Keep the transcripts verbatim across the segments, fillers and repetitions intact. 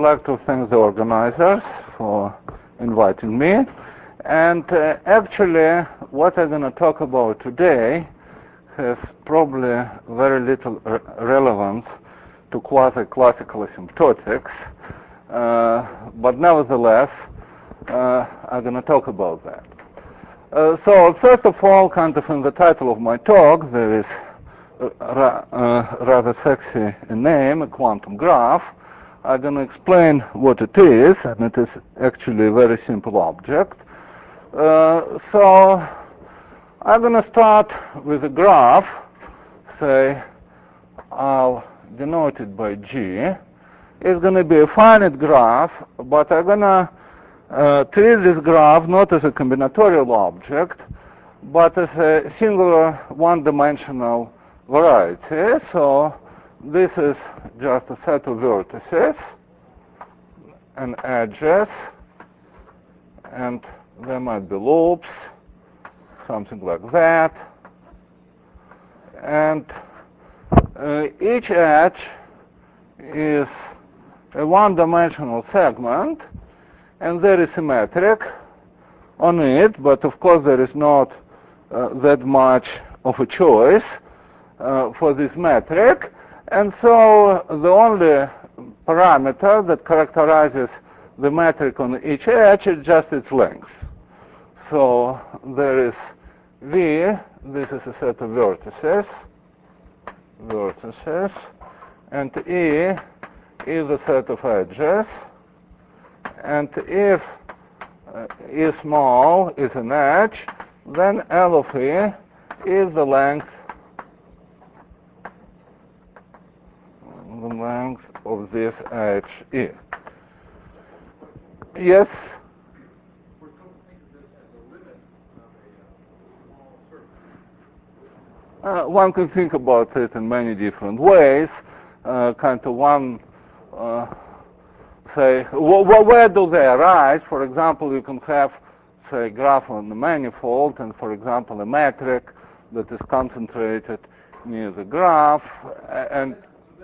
like to thank the organizers for inviting me. And uh, actually, what I'm going to talk about today has probably very little re relevance to quasi-classical asymptotics. Uh, but nevertheless, uh, I'm going to talk about that. Uh, so first of all, kind of in the title of my talk, there is a ra uh, rather sexy name, a quantum graph. I'm going to explain what it is, and it is actually a very simple object. Uh, so I'm going to start with a graph, say, I'll denote it by G. It's going to be a finite graph, but I'm going to uh, treat this graph not as a combinatorial object, but as a singular one-dimensional variety. So this is just a set of vertices and edges, and there might be loops, something like that. And uh, each edge is a one-dimensional segment, and there is a metric on it, but of course there is not uh, that much of a choice uh, for this metric. And so the only parameter that characterizes the metric on each edge is just its length. So there is V, this is a set of vertices, vertices, and E is a set of edges, and if uh, E small is an edge, then L of E is the length the length of this edge E. Yes? We're supposed to think of this as a limit of a small surface. Uh, one can think about it in many different ways. Uh, kind of one, uh, say, wh wh where do they arise? For example, you can have, say, a graph on the manifold, and for example, a metric that is concentrated near the graph, and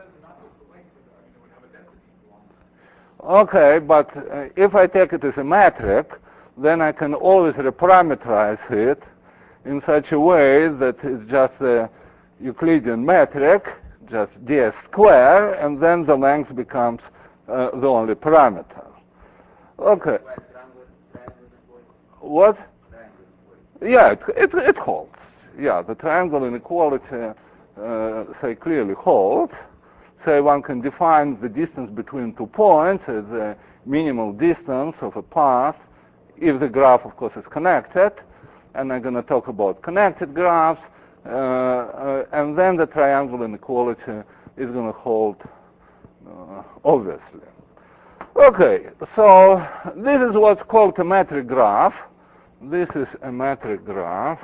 okay, but uh, if I take it as a metric, then I can always reparameterize it in such a way that it's just a Euclidean metric, just ds square, and then the length becomes uh, the only parameter. Okay. What? Yeah, it, it, it holds. Yeah, the triangle inequality, uh, say, clearly holds. Say one can define the distance between two points as the minimal distance of a path if the graph, of course, is connected. And I'm going to talk about connected graphs. Uh, uh, and then the triangle inequality is going to hold, uh, obviously. Okay, so this is what's called a metric graph. This is a metric graph.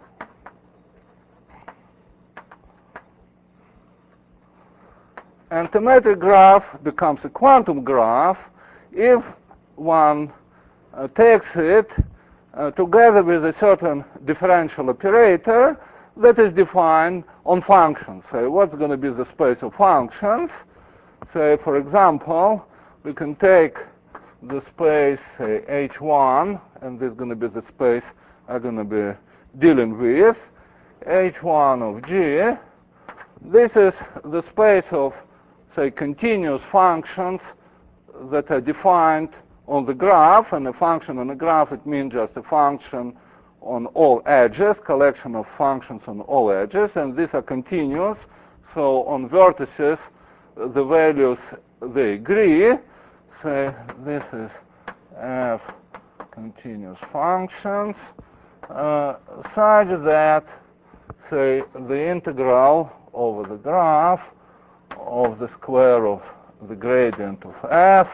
And the metric graph becomes a quantum graph if one uh, takes it uh, together with a certain differential operator that is defined on functions. So what's going to be the space of functions? Say, for example, we can take the space, say, H one, and this is going to be the space I'm going to be dealing with, H one of G. This is the space of, say, continuous functions that are defined on the graph, and a function on a graph, it means just a function on all edges, collection of functions on all edges, and these are continuous. So on vertices, the values, they agree. Say this is f continuous functions, uh, such that, say, the integral over the graph of the square of the gradient of f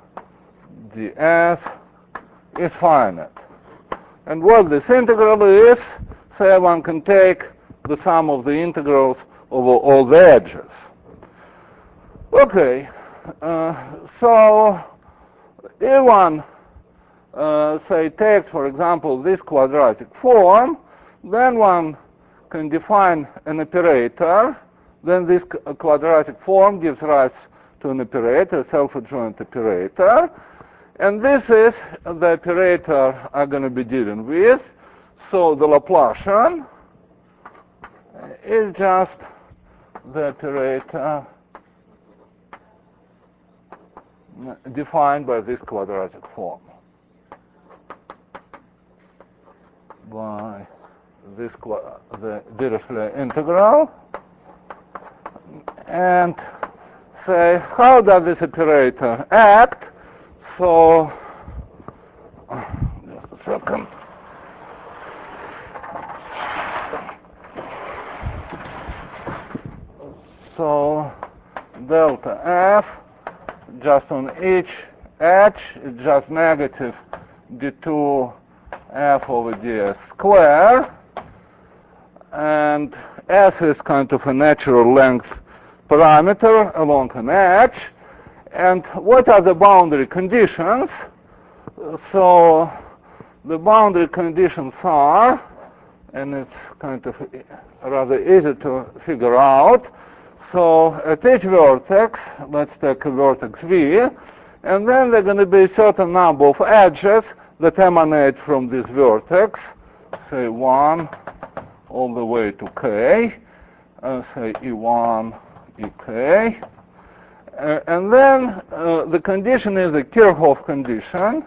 ds is finite. And what this integral is, say one can take the sum of the integrals over all the edges. Okay, uh, so if one, uh, say, takes, for example, this quadratic form, then one can define an operator. Then this quadratic form gives rise to an operator, self-adjoint operator. And this is the operator I'm going to be dealing with. So the Laplacian is just the operator defined by this quadratic form, by this the Dirichlet integral. And say, how does this operator act? So, just a second. So, delta F, just on each edge, is just negative d two F over ds square. And S is kind of a natural length parameter along an edge. And what are the boundary conditions? So the boundary conditions are, and it's kind of rather easy to figure out. So at each vertex, let's take a vertex V, and then there are going to be a certain number of edges that emanate from this vertex, say one all the way to k, uh, say E one, E k. Uh, and then uh, the condition is a Kirchhoff condition.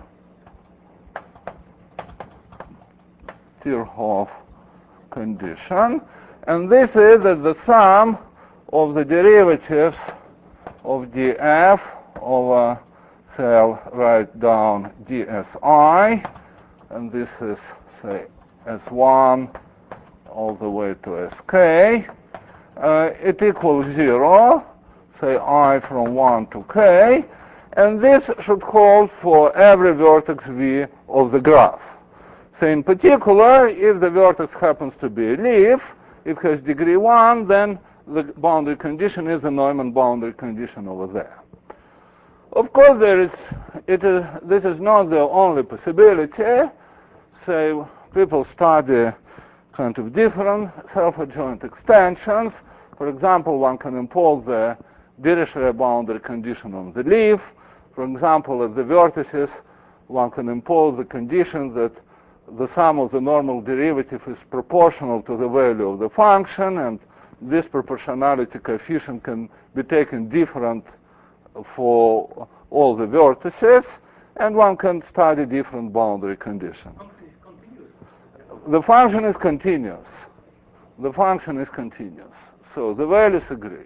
Kirchhoff condition. And this is that the sum of the derivatives of df over, say, I'll write down dsi, and this is, say, s one all the way to sk. Uh, it equals zero. Say I from one to k, and this should hold for every vertex V of the graph. So in particular, if the vertex happens to be a leaf, it has degree one, then the boundary condition is the Neumann boundary condition over there. Of course, there is, it is, this is not the only possibility. Say people study kind of different self-adjoint extensions. For example, one can impose the Dirichlet boundary condition on the leaf. For example, at the vertices, one can impose the condition that the sum of the normal derivative is proportional to the value of the function, and this proportionality coefficient can be taken different for all the vertices, and one can study different boundary conditions. The function is continuous. The function is continuous. So the values agree.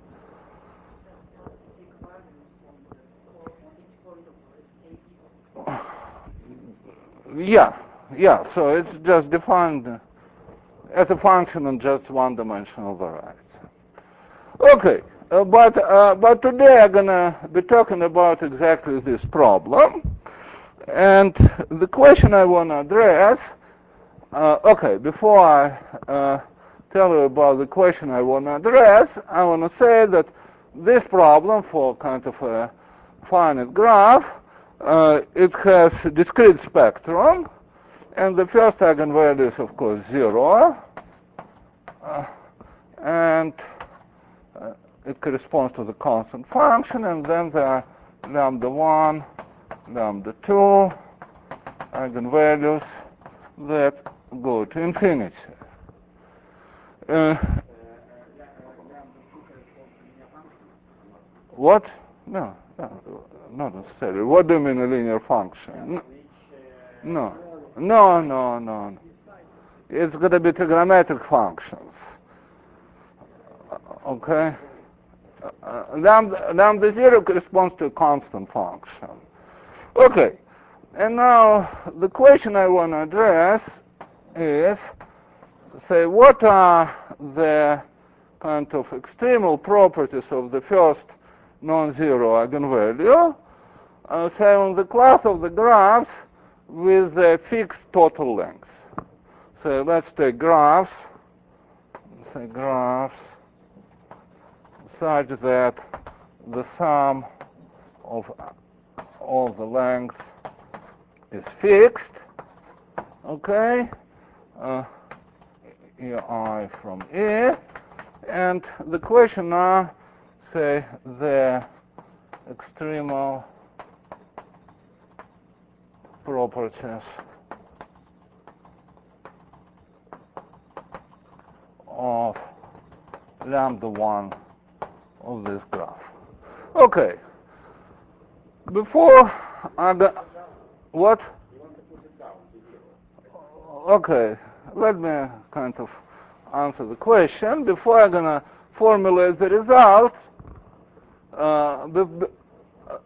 Yeah, yeah, so it's just defined as a function in just one-dimensional variety. Okay, uh, but, uh, but today I'm going to be talking about exactly this problem. And the question I want to address, uh, okay, before I uh, tell you about the question I want to address, I want to say that this problem for kind of a finite graph, Uh, it has a discrete spectrum, and the first eigenvalue is, of course, zero, uh, and uh, it corresponds to the constant function, and then there are lambda one, lambda two eigenvalues that go to infinity. Uh, what? No, no, not necessarily. What do you mean a linear function? No, no, no, no. no. It's going to be trigonometric functions. Okay? Uh, lambda, lambda zero corresponds to a constant function. Okay. And now the question I want to address is, say, what are the kind of extremal properties of the first non-zero eigenvalue, uh, say on the class of the graphs with a fixed total length. So let's take graphs, say graphs such that the sum of all the lengths is fixed, okay, uh, I from E, and the question now, say the extremal properties of lambda one of this graph. Okay. Before I go, what? Okay, let me kind of answer the question. Before I'm gonna formulate the result, uh, the, uh,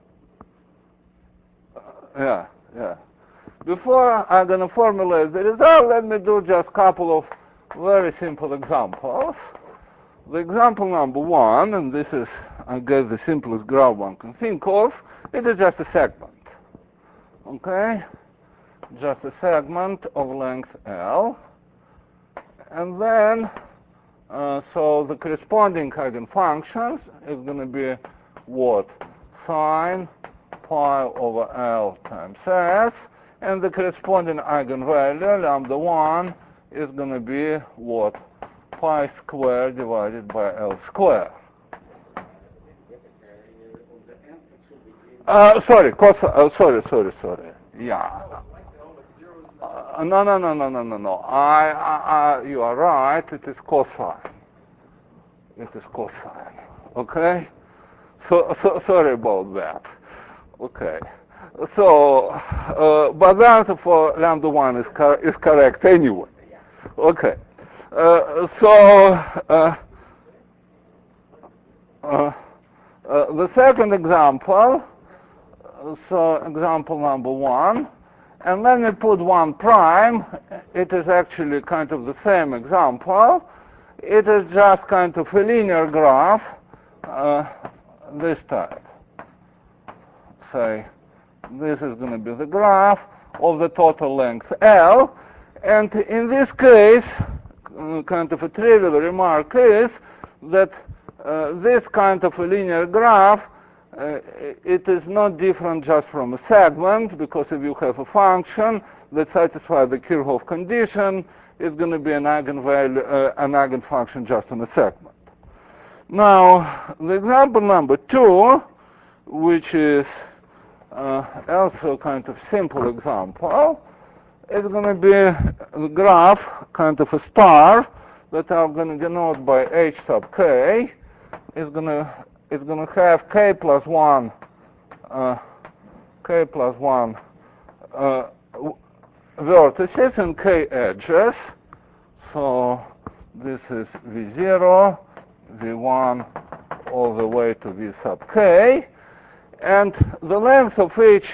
yeah, yeah. Before I'm gonna formulate the result, let me do just a couple of very simple examples. The example number one, and this is, I guess, the simplest graph one can think of, it is just a segment. Okay? Just a segment of length L. And then, uh, so the corresponding eigenfunctions is going to be what? Sine pi over L times S. And the corresponding eigenvalue, lambda one, is going to be what? Pi squared divided by L squared. Uh, sorry, cos. Uh, sorry, sorry, sorry. Yeah. Uh, no, no, no, no, no, no, no. I, I, I, you are right. It is cosine. It is cosine. Okay. So, so sorry about that. Okay. So, uh, but the answer for lambda one is cor is correct anyway. Okay. Uh, so, uh, uh, uh, the second example, so example number one, and when we put one prime, it is actually kind of the same example. It is just kind of a linear graph, uh, this type. Say, this is going to be the graph of the total length L, and in this case, kind of a trivial remark is that uh, this kind of a linear graph, uh, it is not different just from a segment, because if you have a function that satisfies the Kirchhoff condition, it's going to be an eigenvalue, uh, an eigenfunction just in a segment. Now, the example number two, which is uh, also kind of simple example, it's going to be the graph, kind of a star, that I'm going to denote by h sub k. It's going to it's going to have k plus one, uh, k plus one uh, vertices and k edges. So this is v zero, v one, all the way to v sub k, and the length of each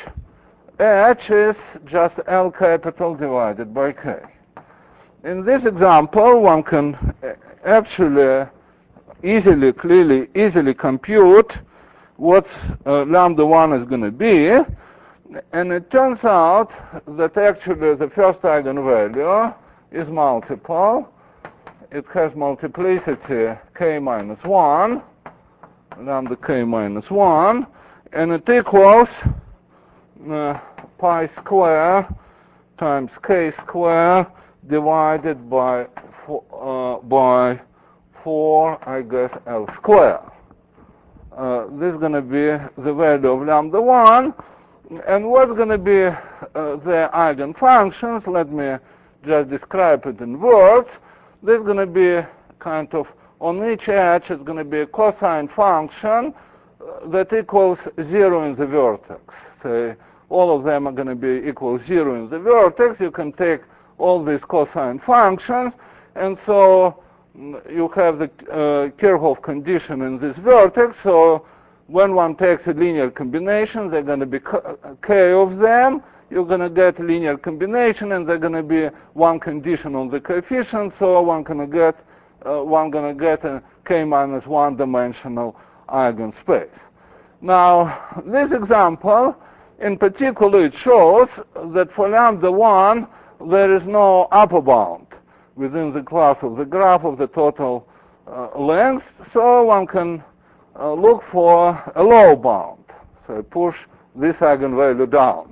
H is just L capital divided by K. In this example, one can actually easily, clearly, easily compute what uh, lambda one is going to be, and it turns out that actually the first eigenvalue is multiple. It has multiplicity K minus one, lambda K minus one, and it equals Uh, pi square times k square divided by four, uh, by four, I guess, L square. Uh, this is going to be the value of lambda one, and what's going to be uh, the eigenfunctions? Let me just describe it in words. This is going to be kind of, on each edge is going to be a cosine function uh, that equals zero in the vertex. So all of them are going to be equal zero in the vertex. You can take all these cosine functions, and so you have the uh, Kirchhoff condition in this vertex. So when one takes a linear combination, they're going to be k of them. You're going to get a linear combination, and they're going to be one condition on the coefficient. So one can get uh, one going to get a k minus one dimensional eigenspace. Now, this example, in particular, it shows that for lambda one, there is no upper bound within the class of the graph of the total uh, length, so one can uh, look for a low bound. So push this eigenvalue down.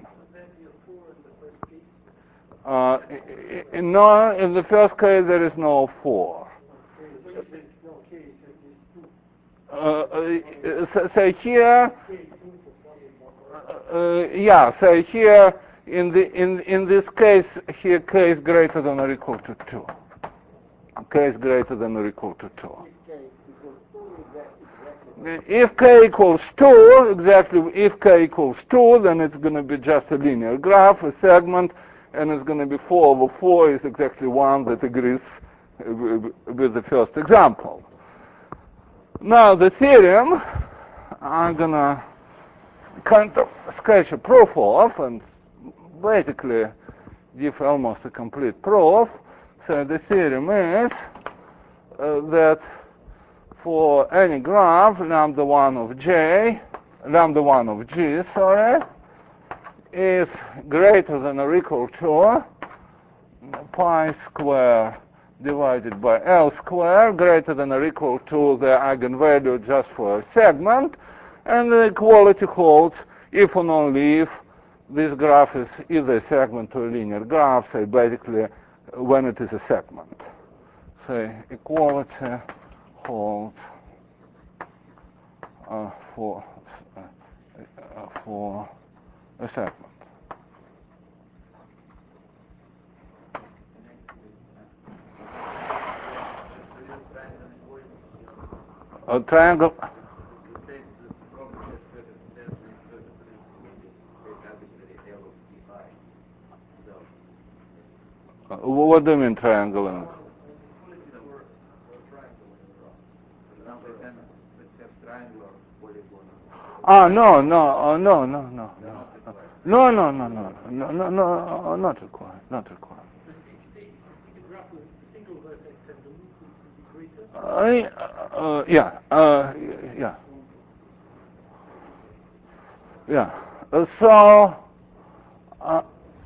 Uh, in, no, in the first case, there is no four. Uh, uh, say here, uh, yeah, so here in the in in this case here k is greater than or equal to two. K is greater than or equal to two. If k equals two, exactly, if k equals two, then it's going to be just a linear graph, a segment, and it's going to be four over four is exactly one that agrees with the first example. Now the theorem, I'm going to kind of sketch a proof of, and basically give almost a complete proof. So the theorem is uh, that for any graph, lambda one of j, lambda one of g, sorry, is greater than or equal to pi square divided by L square, greater than or equal to the eigenvalue just for a segment, and the equality holds if and only if this graph is either a segment or a linear graph, so basically when it is a segment. So equality holds uh, for uh, uh, for a segment. A triangle. Uh, what do you mean triangle? Ah, no, no, uh, no, no, no, no, no, no, no, no, no, no, no, uh, not required, not required. Uh, uh, yeah, uh, yeah, yeah. Uh, so, uh,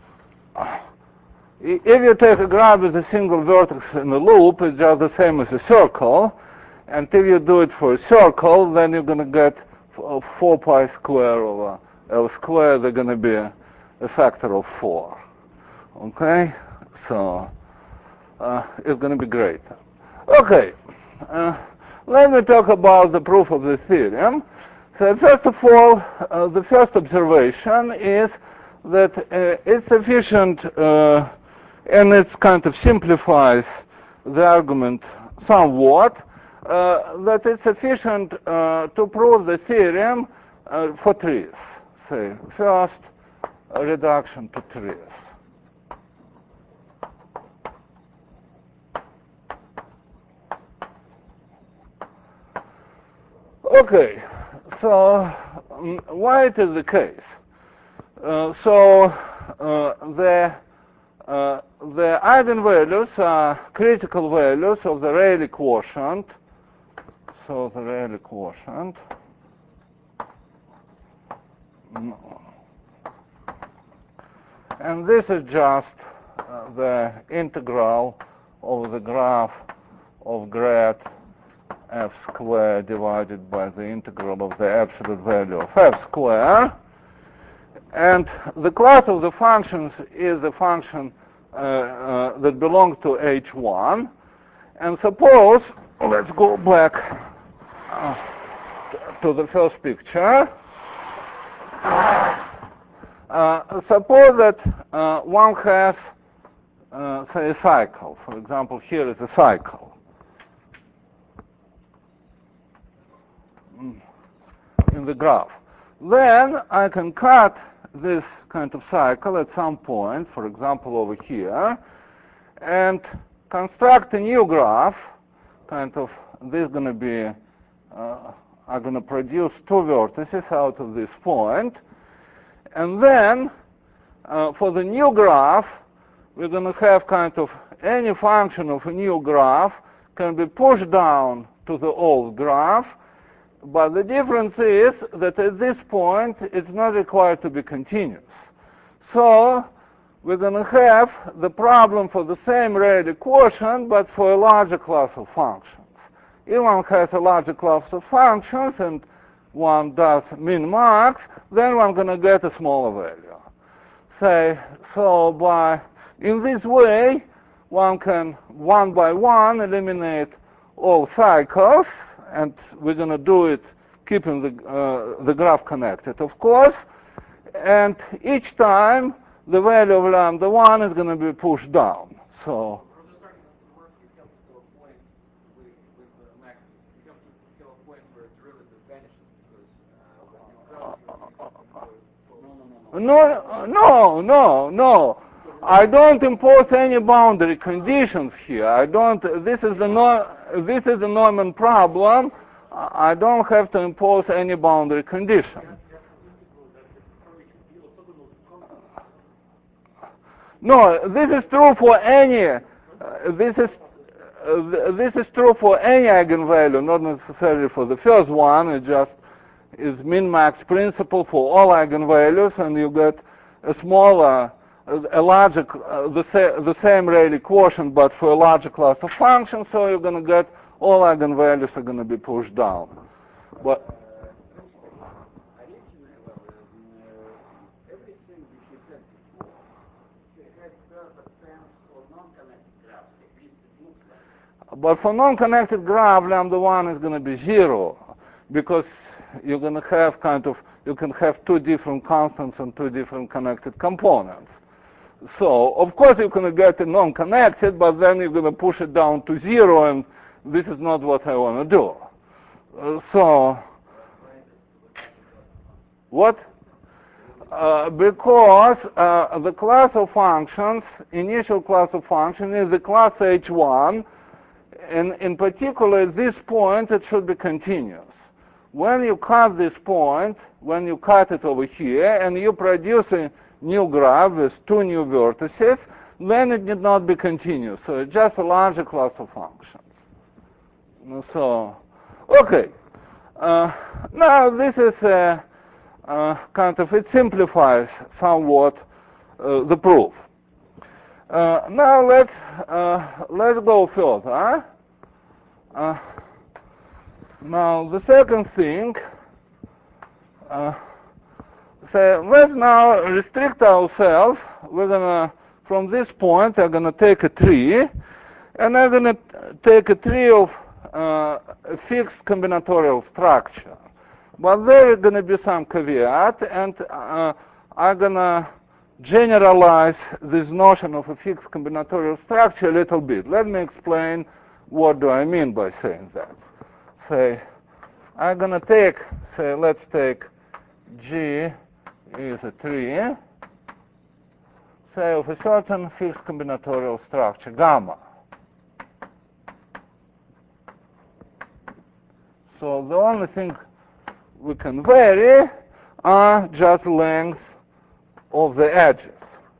if you take a graph with a single vertex in a loop, it's just the same as a circle. And if you do it for a circle, then you're going to get four pi square over L square. They're going to be a, a factor of four. Okay? So, uh, it's going to be great. Okay. Uh, let me talk about the proof of the theorem. So, first of all, uh, the first observation is that uh, it's sufficient, uh, and it kind of simplifies the argument somewhat, uh, that it's sufficient uh, to prove the theorem uh, for trees. Say, first, a reduction to trees. Okay, so um, why it is the case? Uh, so uh, the uh, the eigenvalues are critical values of the Rayleigh quotient. So the Rayleigh quotient. And this is just uh, the integral of the graph of grad f squared divided by the integral of the absolute value of f squared. And the class of the functions is the function uh, uh, that belongs to H one. And suppose, let's go back uh, to the first picture. Uh, suppose that uh, one has, uh, say, a cycle. For example, here is a cycle. In the graph. Then I can cut this kind of cycle at some point, for example over here, and construct a new graph, kind of, this is going to be, uh, I'm going to produce two vertices out of this point, and then uh, for the new graph, we're going to have kind of any function of a new graph can be pushed down to the old graph. But the difference is that at this point, it's not required to be continuous. So we're going to have the problem for the same Rayleigh quotient, but for a larger class of functions. If one has a larger class of functions and one does min-max, then one going to get a smaller value. Say, so by, in this way, one can, one by one, eliminate all cycles, and we're going to do it keeping the, uh, the graph connected, of course. and each time the value of lambda one is going to be pushed down. So From the starting of the work, it comes to a point with, with the max, it comes to a point where derivative vanishes because uh, when you cross, you no, no, no, no. I don't impose any boundary conditions here. I don't. This is the no, this is the Neumann problem. I don't have to impose any boundary condition. No, this is true for any. Uh, this is uh, this is true for any eigenvalue, not necessarily for the first one. It just is min-max principle for all eigenvalues, and you get a smaller, a larger, uh, the, sa the same Rayleigh quotient, but for a larger class of functions. So you're going to get all eigenvalues are going to be pushed down. But But for non-connected graph, lambda one is going to be zero, because you're going to have kind of, you can have two different constants and two different connected components. So, of course, you're going to get a non-connected, but then you're going to push it down to zero, and this is not what I want to do. Uh, so, what? Uh, because uh, the class of functions, initial class of function, is the class H one, and in particular, at this point, it should be continuous. When you cut this point, when you cut it over here, and you produce a new graph with two new vertices, then it need not be continuous. So it's just a larger class of functions. So, okay. Uh, now this is a, uh, kind of, it simplifies somewhat uh, the proof. Uh, now let's uh, let's go further. Uh, now the second thing, uh, so let's now restrict ourselves. We're gonna, from this point, I'm gonna take a tree, and I'm gonna take a tree of uh, a fixed combinatorial structure. But there is gonna be some caveat, and uh, I'm gonna generalize this notion of a fixed combinatorial structure a little bit. Let me explain what do I mean by saying that. Say, I'm going to take, say, let's take G is a tree, say, of a certain fixed combinatorial structure, gamma. So the only thing we can vary are just lengths of the edges.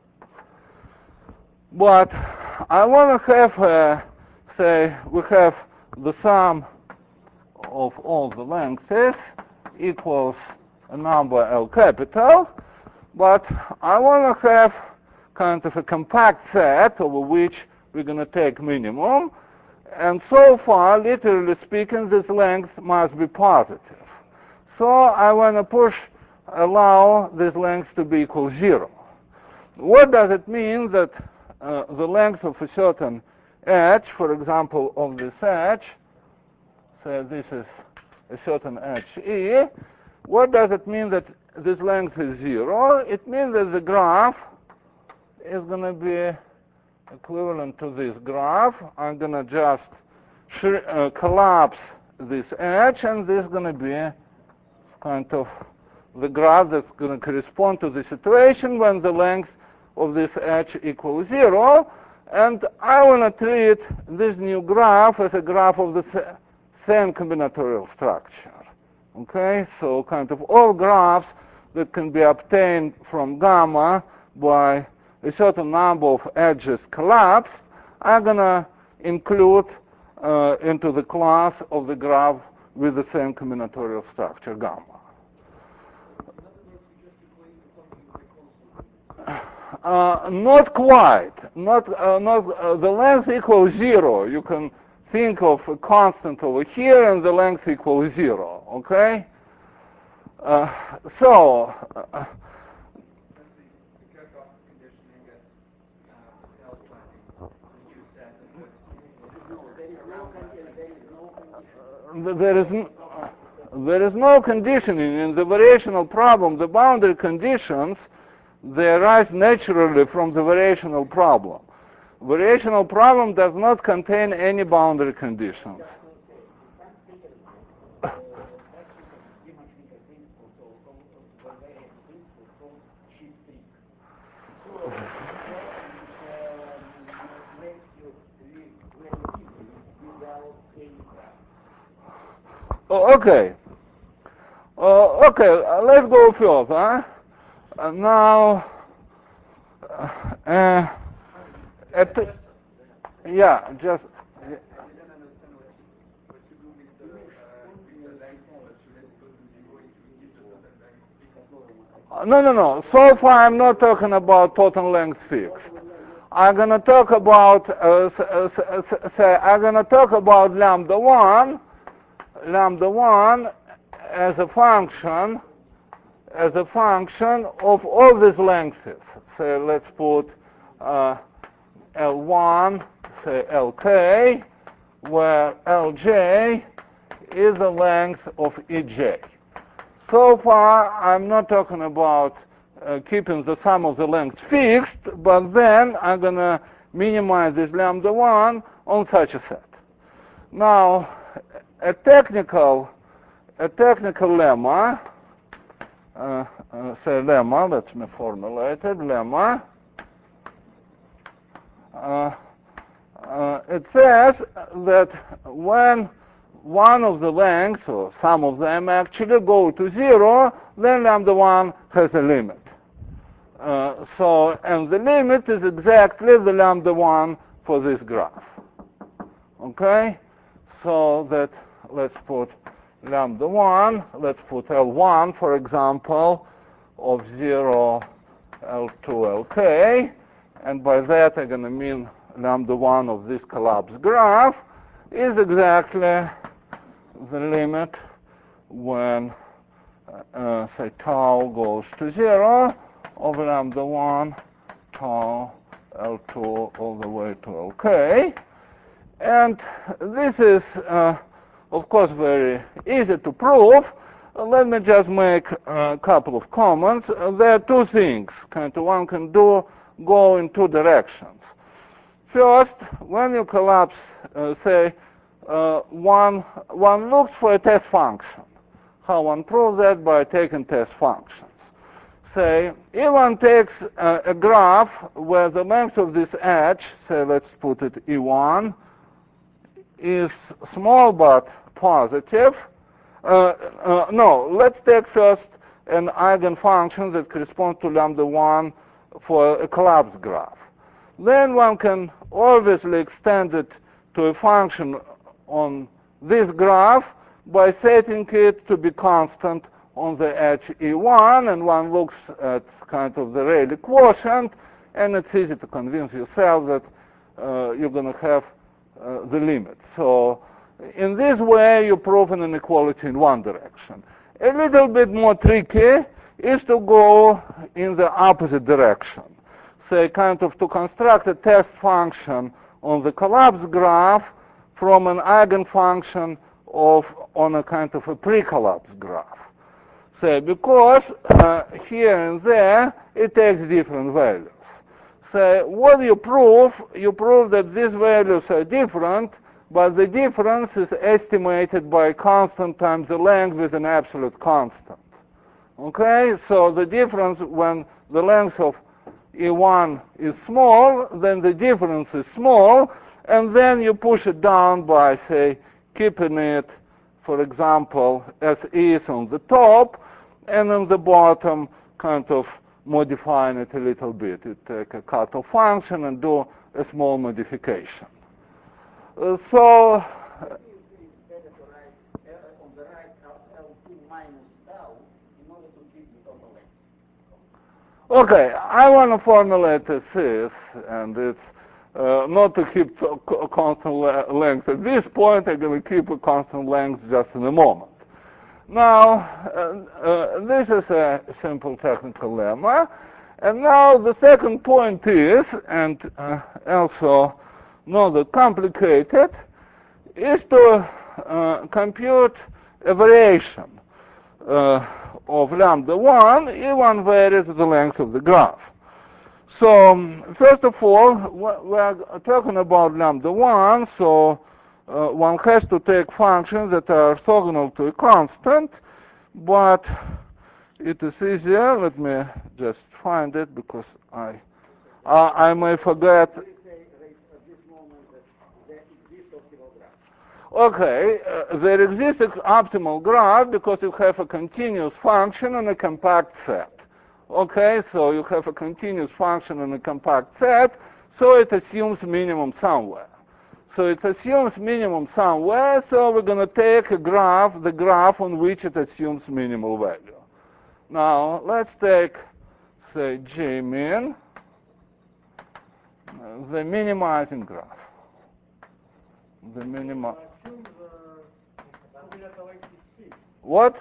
But I want to have, uh, say, we have the sum of all the lengths equals a number L capital, but I want to have kind of a compact set over which we're going to take minimum, and so far, literally speaking, this length must be positive. So I want to push, allow this length to be equal zero. What does it mean that uh, the length of a certain edge, for example, of this edge, say this is a certain edge E, what does it mean that this length is zero? It means that the graph is going to be equivalent to this graph. I'm going to just uh, collapse this edge, and this is going to be kind of the graph that's going to correspond to the situation when the length of this edge equals zero. And I want to treat this new graph as a graph of the same combinatorial structure. Okay, so kind of all graphs that can be obtained from gamma by a certain number of edges collapsed are going to include uh, into the class of the graph with the same combinatorial structure gamma. Uh, not quite. Not, uh, not uh, the length equals zero. You can think of a constant over here, and the length equals zero. Okay. Uh, so. Uh, there is there is no conditioning in the variational problem. The boundary conditions, they arise naturally from the variational problem. Variational problem does not contain any boundary conditions. Oh, okay. Uh, okay, uh, let's go further. Uh, now, uh, at, yeah, just. Yeah. No, no, no. So far, I'm not talking about total length fixed. I'm gonna talk about. Uh, say, I'm gonna talk about lambda one, lambda one, as a function, as a function of all these lengths. Say, let's put uh, L one, say L K, where L J is the length of E J. So far, I'm not talking about uh, keeping the sum of the lengths fixed, but then I'm going to minimize this lambda one on such a set. Now, a technical, a technical lemma, uh, uh, say lemma, let me formulate it, lemma, uh, uh, it says that when one of the lengths, or some of them, actually go to zero, then lambda one has a limit. Uh, so, and the limit is exactly the lambda one for this graph. Okay? So that, let's put lambda one, let's put L one, for example, of zero, L two, L K, and by that I'm going to mean lambda one of this collapsed graph is exactly the limit when, uh, say, tau goes to zero of lambda one, tau, L two, all the way to L K. And this is, uh, of course, very easy to prove. Uh, let me just make a couple of comments. Uh, there are two things. Kind of one can do go in two directions. First, when you collapse, uh, say, uh, one, one looks for a test function. How one proves that? By taking test functions. Say, if one takes uh, a graph where the length of this edge, say, let's put it E one, is small but positive. Uh, uh, no, let's take first an eigenfunction that corresponds to lambda one for a collapsed graph. Then one can obviously extend it to a function on this graph by setting it to be constant on the edge E one, and one looks at kind of the Rayleigh quotient, and it's easy to convince yourself that uh, you're going to have uh, the limit. So in this way, you prove an inequality in one direction. A little bit more tricky is to go in the opposite direction. Say, kind of to construct a test function on the collapsed graph from an eigenfunction of on a kind of a pre-collapsed graph. Say, because uh, here and there it takes different values. Say, what you prove? You prove that these values are different, but the difference is estimated by constant times the length with an absolute constant. Okay, so the difference when the length of E one is small, then the difference is small, and then you push it down by, say, keeping it, for example, as is on the top, and on the bottom, kind of modifying it a little bit. You take a cutoff function and do a small modification. Uh, so, okay, I want to formulate as this, and it's uh, not to keep a constant le length at this point. I'm going to keep a constant length just in a moment. Now, uh, uh, this is a simple technical lemma. And now the second point is, and uh, also not that complicated, is to uh, compute a variation uh, of lambda one if one varies the length of the graph. So um, first of all, we are talking about lambda one, so uh, one has to take functions that are orthogonal to a constant, but it is easier. Let me just find it because I uh, I may forget. Okay, uh, there exists an optimal graph because you have a continuous function and a compact set. Okay, so you have a continuous function and a compact set, so it assumes minimum somewhere. So it assumes minimum somewhere, so we're going to take a graph, the graph on which it assumes minimal value. Now, let's take, say, G min, uh, the minimizing graph. The minimum. What?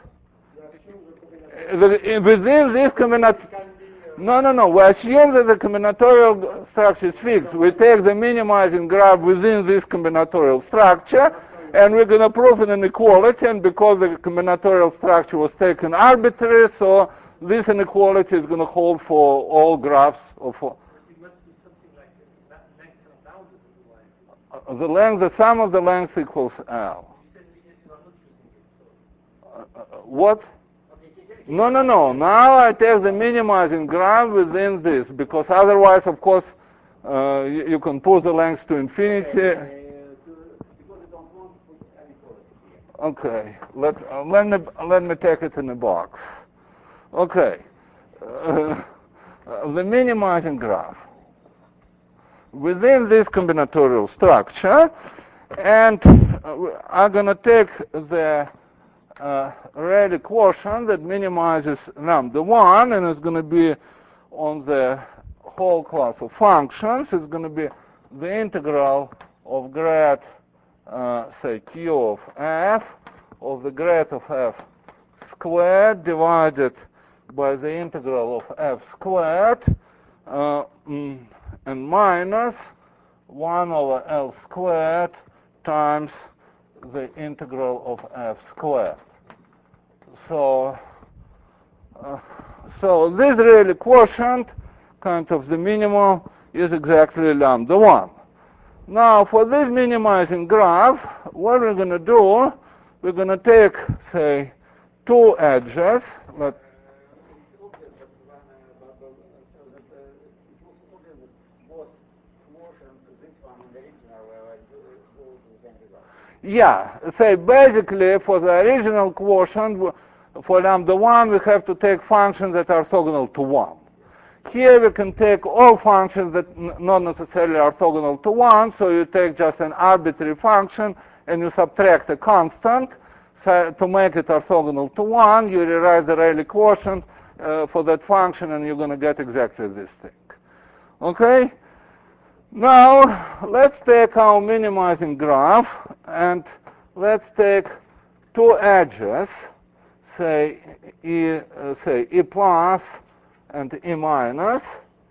The, within this combinatorial, no, no, no. We assume that the combinatorial structure is fixed. We take the minimizing graph within this combinatorial structure, and we're going to prove an inequality. And because the combinatorial structure was taken arbitrary, so this inequality is going to hold for all graphs of. It must be something like length and bounded. Uh, the length, the sum of the lengths equals L. Uh, uh, what? No, no, no. Now I take the minimizing graph within this, because otherwise, of course, uh, you, you can push the length to infinity. Okay. Let uh, let me let me take it in a box. Okay. Uh, uh, the minimizing graph within this combinatorial structure, and uh, I'm going to take the Uh, Rayleigh quotient that minimizes lambda one, and it's going to be on the whole class of functions. It's going to be the integral of grad, uh, say, q of f, of the grad of f squared divided by the integral of f squared, uh, mm, and minus one over L squared times the integral of f squared. So, uh, so this Rayleigh quotient, kind of the minimum, is exactly lambda one. Now, for this minimizing graph, what we're going to do, we're going to take, say, two edges. Let yeah, say basically for the original quotient, for lambda one, we have to take functions that are orthogonal to one. Here we can take all functions that n not necessarily are orthogonal to one, so you take just an arbitrary function and you subtract a constant. So to make it orthogonal to one, you rewrite the Rayleigh quotient uh, for that function, and you're going to get exactly this thing. Okay? Now, let's take our minimizing graph, and let's take two edges, say E, uh, say E plus and E minus,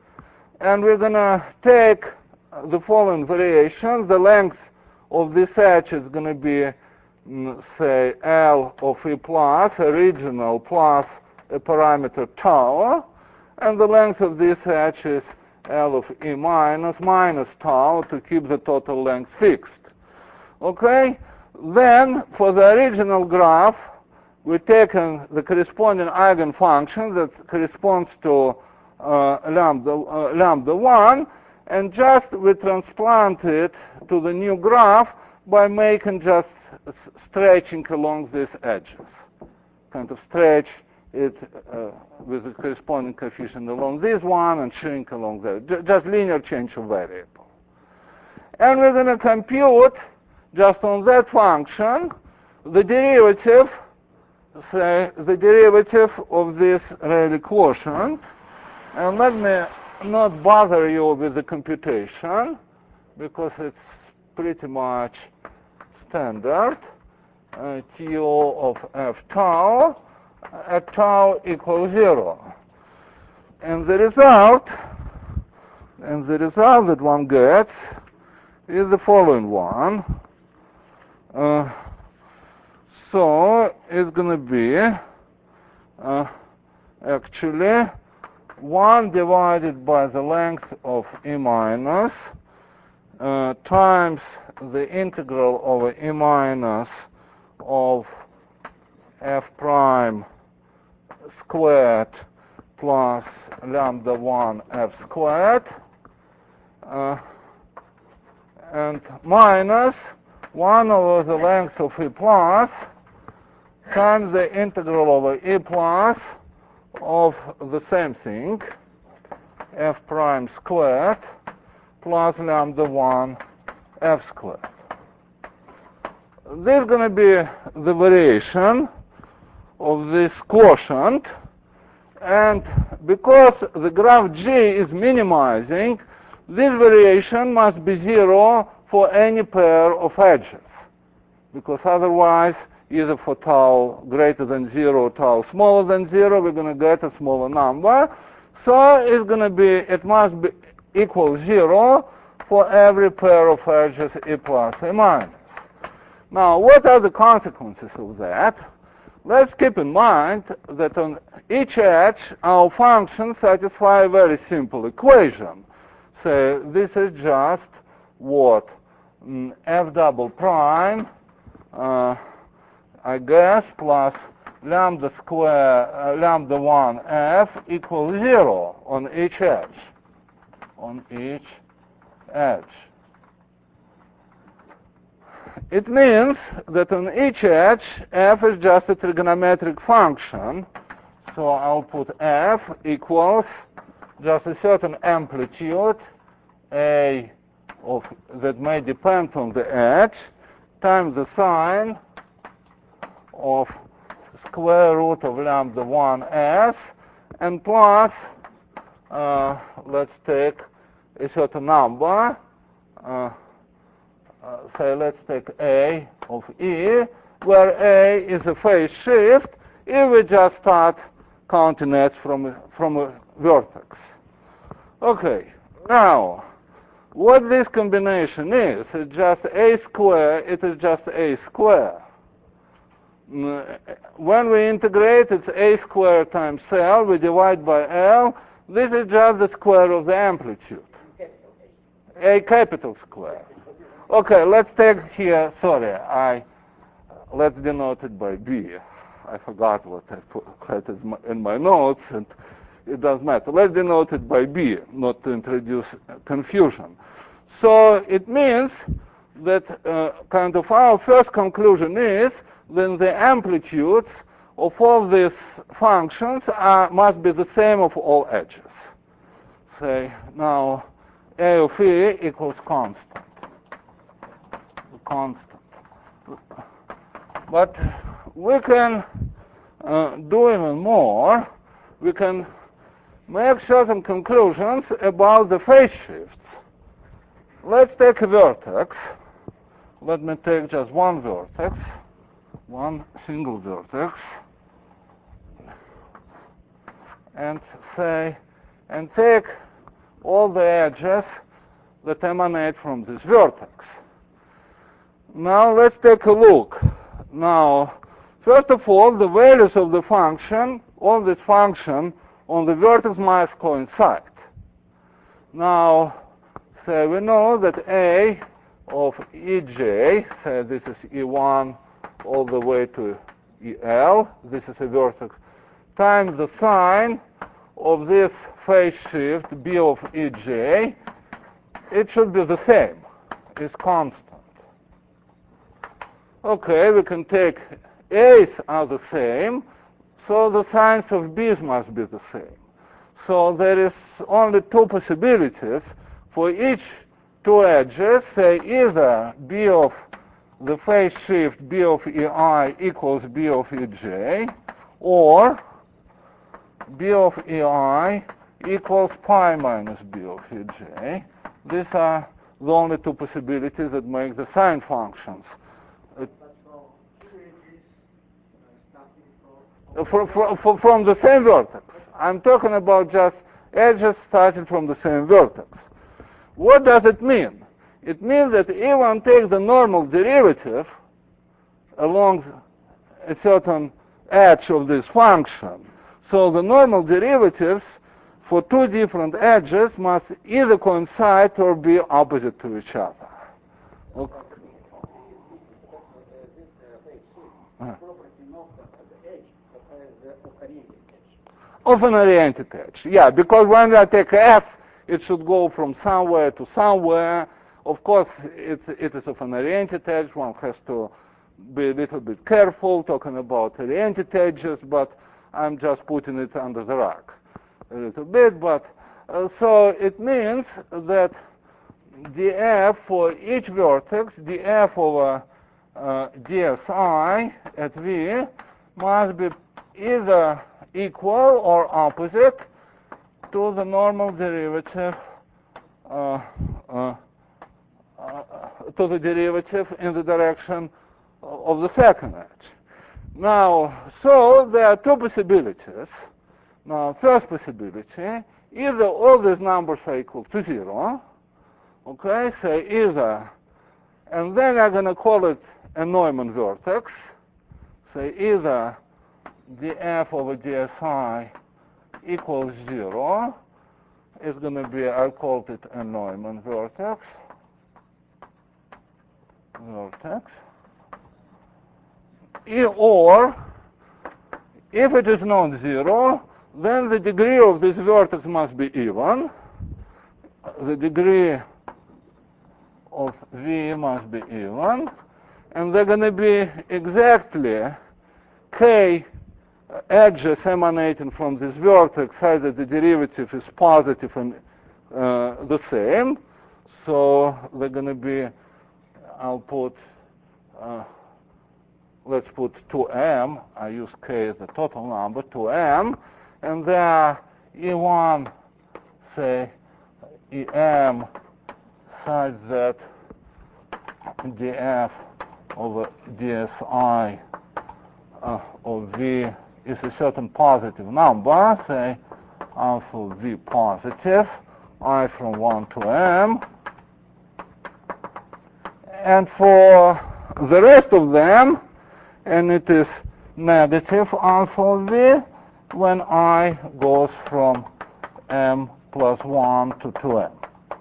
and we're going to take the following variations. The length of this edge is going to be, mm, say, L of E plus, original, plus a parameter tau, and the length of this edge is L of E minus, minus tau, to keep the total length fixed. Okay? Then, for the original graph, we've taken the corresponding eigenfunction that corresponds to uh, lambda, uh, lambda one, and just we transplant it to the new graph by making just stretching along these edges. Kind of stretch it uh, with the corresponding coefficient along this one and shrink along there. J just linear change of variable. And we're going to compute, just on that function, the derivative, say, the derivative of this Rayleigh quotient. And let me not bother you with the computation, because it's pretty much standard. Uh, T O of f tau at tau equals zero. And the result, and the result that one gets is the following one. Uh, So it's going to be uh, actually one divided by the length of E minus uh, times the integral over E minus of f prime squared plus lambda one f squared uh, and minus one over the length of E plus times the integral over E plus of the same thing, f prime squared plus lambda one f squared. This is going to be the variation of this quotient, and because the graph G is minimizing, this variation must be zero for any pair of edges, because otherwise, either for tau greater than zero or tau smaller than zero, we're going to get a smaller number. So it's going to be, it must be equal zero for every pair of edges E plus E minus. Now, what are the consequences of that? Let's keep in mind that on each edge, our functions satisfy a very simple equation. So this is just what? Mm, f double prime, uh, I guess, plus lambda square, uh, lambda one f equals zero on each edge. On each edge. It means that on each edge, f is just a trigonometric function. So I'll put f equals just a certain amplitude, a of that may depend on the edge, times the sine of square root of lambda one s, and plus, uh, let's take a certain number, uh, uh, say let's take a of E, where a is a phase shift, if we just start counting edge from, from a vertex. Okay, now, what this combination is, it's just a square, it is just a square. When we integrate, it's a squared times L, we divide by L, this is just the square of the amplitude. A capital square. Okay, let's take here, sorry, I, let's denote it by B. I forgot what I put in my notes, and it doesn't matter. Let's denote it by B, not to introduce confusion. So it means that uh, kind of our first conclusion is then the amplitudes of all these functions are, must be the same of all edges. Say now A of E equals constant. Constant. But we can uh, do even more. We can make certain conclusions about the phase shifts. Let's take a vertex. Let me take just one vertex. One single vertex, and say, and take all the edges that emanate from this vertex. Now let's take a look. Now, first of all, the values of the function, of this function, on the vertex must coincide. Now, say we know that A of Ej, say this is E one all the way to E L, this is a vertex, times the sine of this phase shift B of Ej, it should be the same, is constant. Okay, we can take A's are the same, so the sines of B's must be the same. So there is only two possibilities for each two edges, say either B of the phase shift B of E I equals B of E J, or B of E I equals pi minus B of E J. These are the only two possibilities that make the sine functions. It, from, from, from the same vertex. I'm talking about just edges starting from the same vertex. What does it mean? It means that if one takes the normal derivative along a certain edge of this function. So the normal derivatives for two different edges must either coincide or be opposite to each other. Okay. Uh. Of an oriented edge, yeah, because when I take f, it should go from somewhere to somewhere. Of course, it, it is of an oriented edge. One has to be a little bit careful talking about oriented edges, but I'm just putting it under the rug a little bit. But uh, so it means that df for each vertex, df over uh, dsi at v must be either equal or opposite to the normal derivative uh, uh, uh, to the derivative in the direction of the second edge. Now, so there are two possibilities. Now, first possibility, either all these numbers are equal to zero, okay, say either, and then I'm going to call it a Neumann vertex, say either df over dsi equals zero, is going to be, I called it a Neumann vertex, vertex, or if it is non-zero, then the degree of this vertex must be even. The degree of v must be even, and they're going to be exactly k edges emanating from this vertex such that the derivative is positive and uh, the same. So they're going to be, I'll put, uh, let's put two m, I use k as a total number, two m, and there E one, say, Em such that df over dsi uh, of v is a certain positive number, say alpha v positive, I from one to m, and for the rest of them, and it is negative alpha v when I goes from m plus one to two m.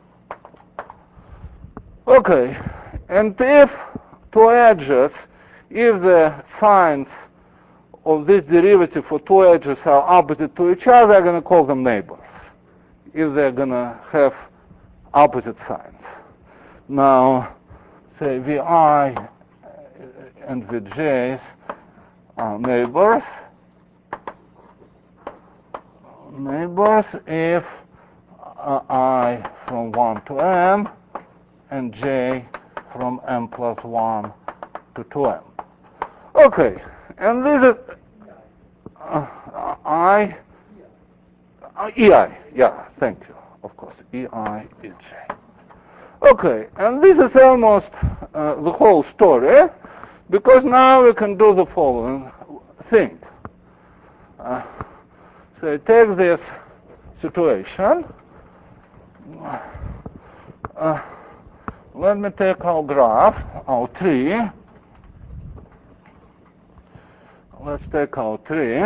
Okay, and if two edges, if the signs of this derivative for two edges are opposite to each other, I'm going to call them neighbors, if they're going to have opposite signs. Now, say vi and vj's are neighbors, neighbors if uh, I from one to m and j from m plus one to two m. Okay, and this is uh, I, uh, ei, yeah, thank you, of course, ei is j. Okay, and this is almost uh, the whole story, because now we can do the following thing. Uh, so take this situation. Uh, let me take our graph, our tree. Let's take our tree.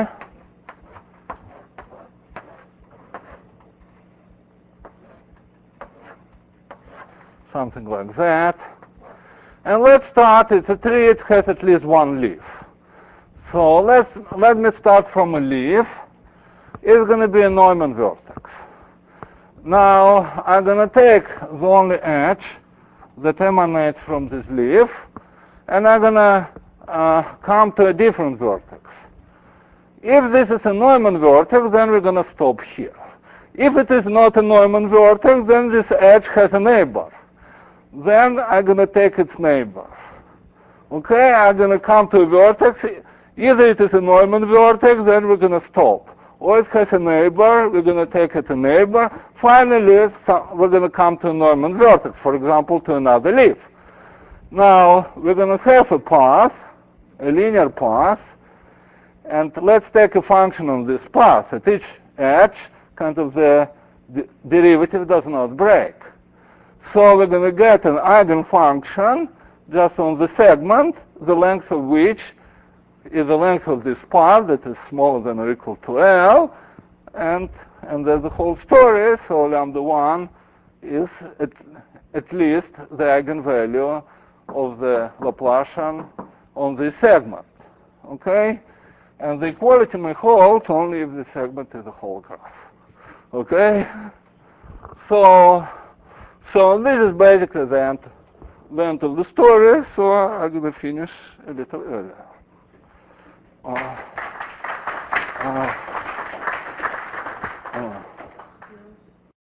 Something like that. And let's start, it's a tree, it has at least one leaf. So let's, let me start from a leaf. It's going to be a Neumann vertex. Now, I'm going to take the only edge that emanates from this leaf, and I'm going to uh, come to a different vertex. If this is a Neumann vertex, then we're going to stop here. If it is not a Neumann vertex, then this edge has a neighbor. Then I'm going to take its neighbor. Okay, I'm going to come to a vertex. Either it is a Neumann vertex, then we're going to stop. Or it has a neighbor, we're going to take it a neighbor. Finally, we're going to come to a Neumann vertex, for example, to another leaf. Now, we're going to have a path, a linear path, and let's take a function on this path. At each edge, kind of the d derivative does not break. So we're going to get an eigenfunction just on the segment, the length of which is the length of this part that is smaller than or equal to L, and and that's the whole story. So lambda one is at, at least the eigenvalue of the Laplacian on this segment. Okay? And the equality may hold only if the segment is a whole graph. Okay? So so this is basically the end, the end of the story, so I'm going to finish a little earlier. Uh, uh,